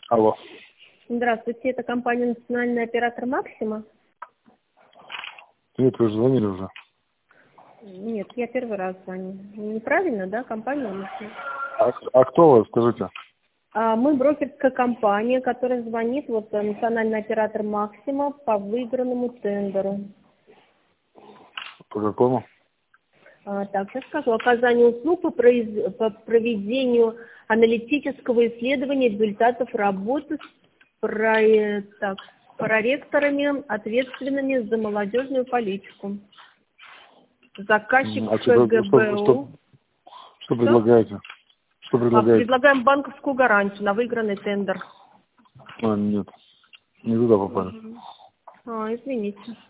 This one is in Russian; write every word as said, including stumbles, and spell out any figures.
Алло. Здравствуйте, это компания «Национальный оператор Максима». Нет, вы же звонили уже. Нет, я первый раз звоню. Неправильно, да, компания «Максима»? А, а кто вы, скажите? А мы брокерская компания, которая звонит, вот национальный оператор Максима по выигранному тендеру. По какому? А, так, сейчас скажу. Оказание услуг по, произ... по проведению аналитического исследования результатов работы с про... так, проректорами, ответственными за молодежную политику. Заказчик А что, что, ФГБУ. что, что Что? предлагаете? Что А, предлагаете? предлагаем банковскую гарантию на выигранный тендер. А, нет, не туда попали. А, извините.